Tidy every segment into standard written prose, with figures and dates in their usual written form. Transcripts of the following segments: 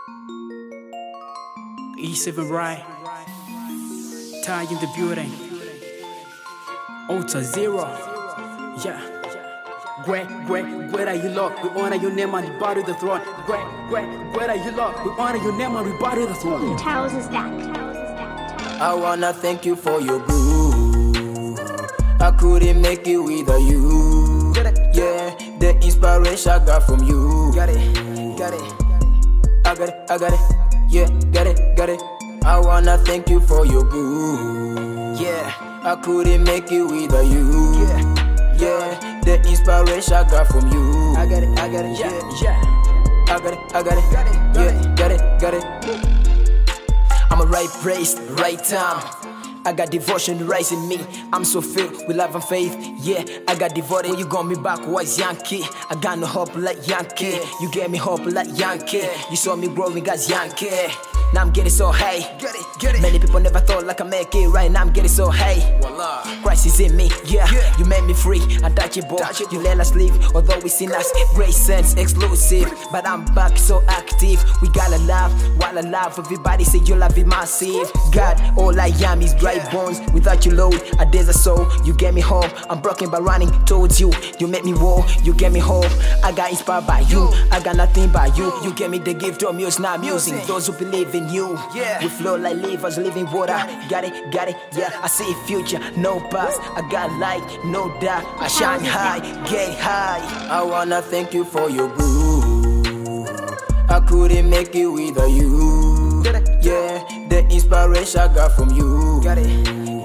E7 Right, Ty in the building, Ultra Zero, yeah. Great are you Lord, we honor your name and bow to the throne. Great are you Lord, we honor your name and we bow to the throne. Towers is that. I wanna thank you for your good. I couldn't make it without you. Yeah, the inspiration I got from you. Got it. I got it. Yeah, got it. I wanna thank you for your good. Yeah, I couldn't make it without you. Yeah, the inspiration I got from you. I got it. Yeah. I got it. Yeah, got it. I'm a right place, right time. I got devotion rising me. I'm so filled with love and faith. Yeah, I got devoted. When you got me back, was Yankee. I got no hope like Yankee. You gave me hope like Yankee. You saw me growing as Yankee. Now I'm getting so high. Get it. Many people never thought like I make it. Right now I'm getting so high. Christ is in me, yeah. You made me free, untouchable. You let us live, although we sin us. Grace sense exclusive, but I'm back so active. We gotta love, while I love. Everybody say your love is massive. God, all I am is dry bones. Without you, Lord, a desert soul. You get me home. I'm broken by running towards you. You make me war. You get me home. I got inspired by you. I got nothing but you. You gave me the gift of music, not music. Those who believe in you, we flow like rivers, living water. Got it. Yeah, I see future, no past. I got light, no doubt. I shine high, get high. I wanna thank you for your good. I couldn't make it without you. Yeah, the inspiration I got from you. Got it.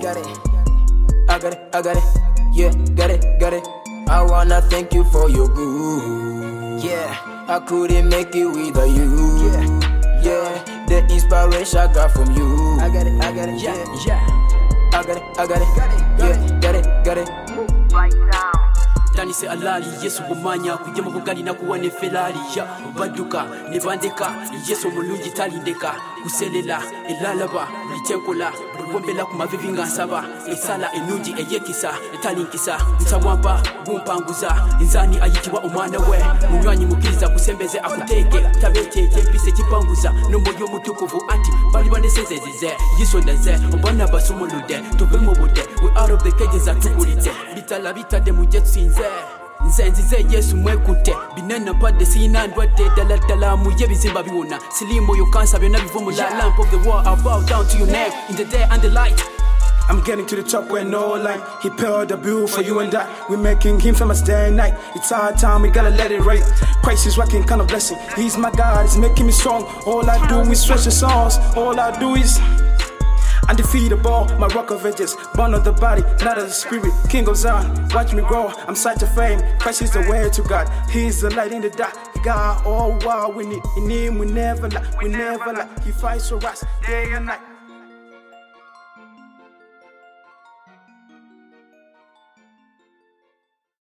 I got it. Yeah, got it. I wanna thank you for your good. Yeah, I couldn't make it without you. Yeah, the inspiration I got from you. I got it. Yeah. I got it. Yeah, got it. Right down. Tani se alali Yesu kumanya kujema kugali na kuwa ne Ferrari ya baduka ne bandeka Yesu mulungi talindeka kuselela elalaba litekola bombela kumavivinga nsaba esala enungi eyekisa etalinkisa nsawamba gumpanguza inzani ayitibwa omwana we munywanyi mukiriza kusembeze akuteke tabete tempise kipanguza nomoyo mutukuvu ati bali banesezeze yisondaze obana basumulude tuvemo bude we out of the cages atubulite bitala bitade mujetsinze nzenzize Yesu mwekute binena pade sina ndwade dala muye bizimba biwona silimo yo kansa byona bivumula lamp of the world I bow down to your name in the day and the light. I'm getting to the top where no line. He paid the bill for you and I. We're making him famous day and night. It's our time, we gotta let it right. Christ is working, kind of blessing. He's my God, he's making me strong. All I do is stretch the songs. All I do is undefeatable, my rock of ages. Born of the body, not of the spirit. King of Zion, watch me grow. I'm such a fame. Christ is the way to God. He's the light in the dark. He got all what we need. In him we never lie. He fights for us day and night.